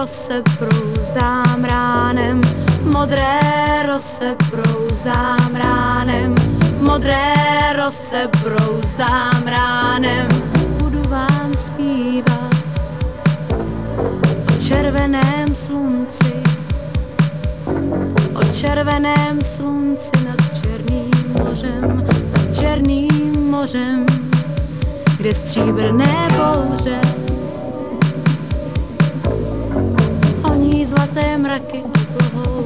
rose prouzdám ránem, modré rose prouzdám ránem, modré rose prouzdám ránem. Budu vám zpívat o červeném slunci, o červeném slunci nad Černým mořem, nad Černým mořem, kde stříbrné bouře honí zlaté mraky oblohou,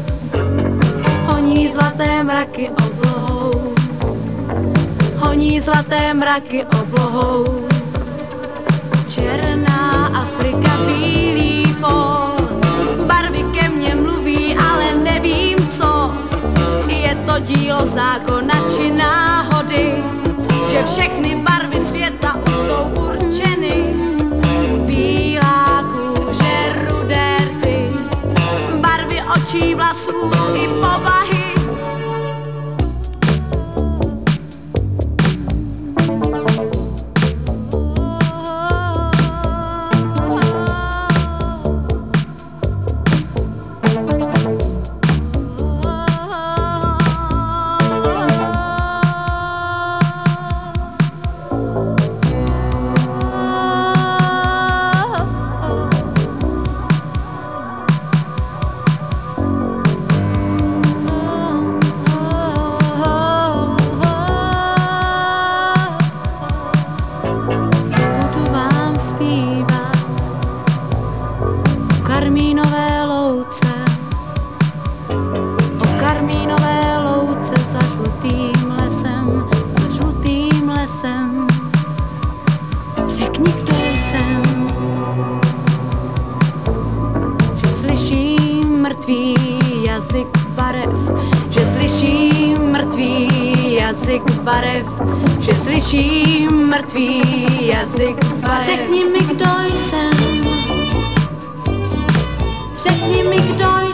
honí zlaté mraky oblohou, honí zlaté mraky oblohou. Černá Afrika, bílý pól, barvy ke mně mluví, ale nevím co. Je to dílo zákona či náhody, že všechny barvy světa už jsou určeny. Bílá kůže, rudé rty, barvy očí, vlasů i povahy. Karmínové louce, o karmínové louce za žlutým lesem, za žlutým lesem. Řekni, kdo jsem, že slyším mrtvý jazyk barev, že slyším mrtvý jazyk barev, že slyším mrtvý jazyk barev. Řekni mi, kdo jsem, řekni mi, kdo